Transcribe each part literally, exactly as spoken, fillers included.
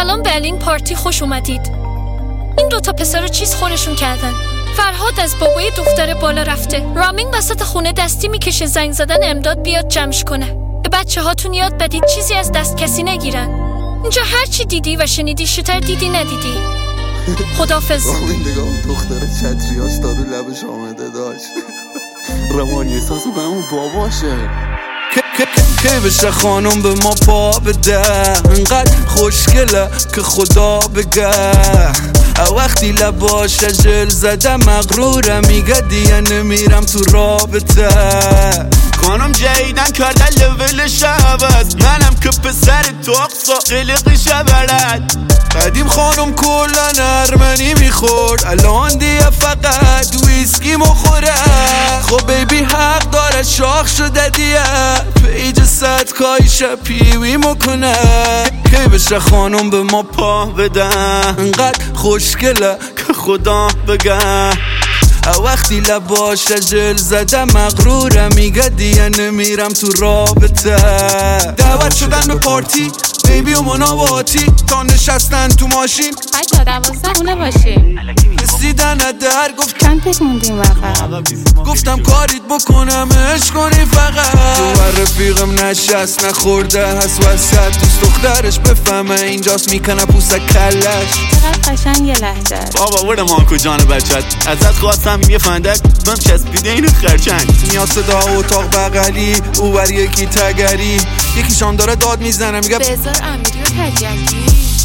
سلام به این پارتی، خوش اومدید. این دوتا پسر رو چیز خورشون کردن. فرهاد از بابای دختر بالا رفته. رامین وسط خونه دستی میکشه زنگ زدن امداد بیاد جمعش کنه. به بچه هاتون یاد بدید چیزی از دست کسی نگیرن. اینجا هر چی دیدی و شنیدی شتر دیدی ندیدی. خدافظ. رامین نگاه دختر چتریاش دارو لبش آمده داشت. روانی احساسو به اون باباشه. که بشه خانم به ما پا بده، انقدر خوشگله که خدا بگه. وقتی لباش جل زده مغروره، میگه دیگه نمیرم تو رابطه. خانم جیدن کردن لولش عوض، منم که پسر توقصا قلقش بلد. قدیم خانم کلن ارمنی میخورد، الان دیگه فقط ویسکی مخوره. خب بیبی حق داره شاخ شده دیگه، پیج صد کایش پیوی مکنه. که بشه خانم به ما پا بده، انقدر خوشگله که خدا بگه. وقتی لباش جل زده مغروره، میگه دیگه نمیرم تو رابطه. دعوت شدن به پارتی بیبی و مناواتی، تا نشستن تو ماشین بچه ها دوازده خونه باشیم. رسیدن در گفت چند تک موندیم وقت. گفتم کاریت بکنم عشق کنی فقط. تو رفیقم نشست نخورده هست وسط، دوست دخترش بفهمه اینجاست میکنه پوسه کلش. چقدر قشنگ لهجه. بابا برو مانکو جان بچت، ازت خواستم یه فندک بهم چسبیده اینو خرچنگ. میاد صدا اتاق بغلی، او بر یکی تگری، یکیشان داره داد میزنه میگه بذار امیری و تجنگی.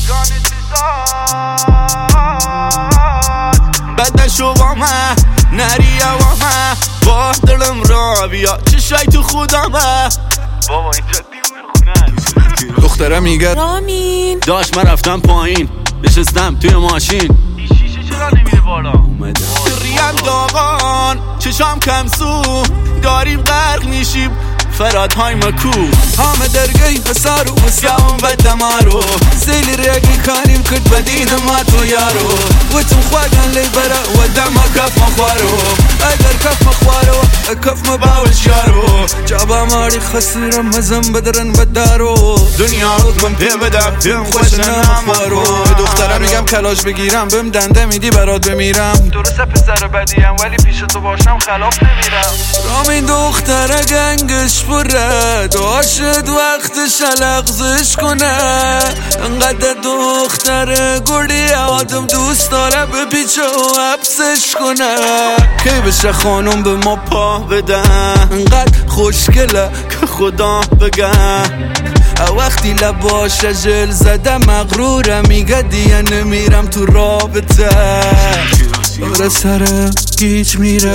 بد نشو با من نریه با من، با دلم را بیا چشای تو خودمه. بابا اینجا دیوونه خونه. دختره میگه رامین داشت من رفتم پایین، نشستم توی ماشین. این شیشه چرا نمیره بالا؟ اومده ریم داغان چشام کم سو، داریم غرق میشیم فرادهای مکو. همه درگی پسر و بسیام بدمارو، زیلی ریگی کاریم کد بدید ما تو یارو. و تو خواهدن لی برا و دم کف مخوارو، اگر کف مخوارو کف مباوش یارو. جابا ماری خسیرم مزم بدرن بدارو، دنیا رو کن پی بدم پیم خوش نمارو. به دختره میگم کلاش بگیرم، بهم دنده میدی برات بمیرم. درسته پسر بدیم ولی پیش تو باشم خلاف نمیرم. رامین دختره گنگش پره، داشت وقتش لغزش کنه. انقدر دختره گردی آدم دوست داره به پیچه و حبسش کنه. که بشه خانم به ما پا بده، انقدر خوشگله که خدا بگه. وقتی لباش جل زده مغروره، میگه دیگه نمیرم تو رابطه. داره سر گیج میره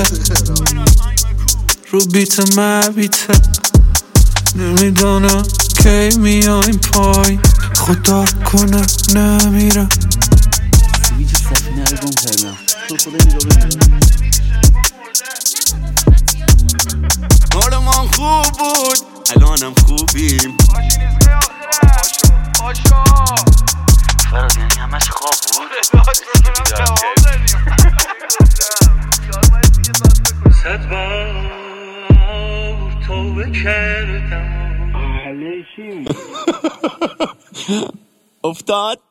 رو بیت مبیته، نمیدانم کی میایم پای، خدا کنه نمیرم. حالمان خوب بود الانم خوبیم. فراد یعنی همش خواب بود. صد بار توبه کردم. افتاد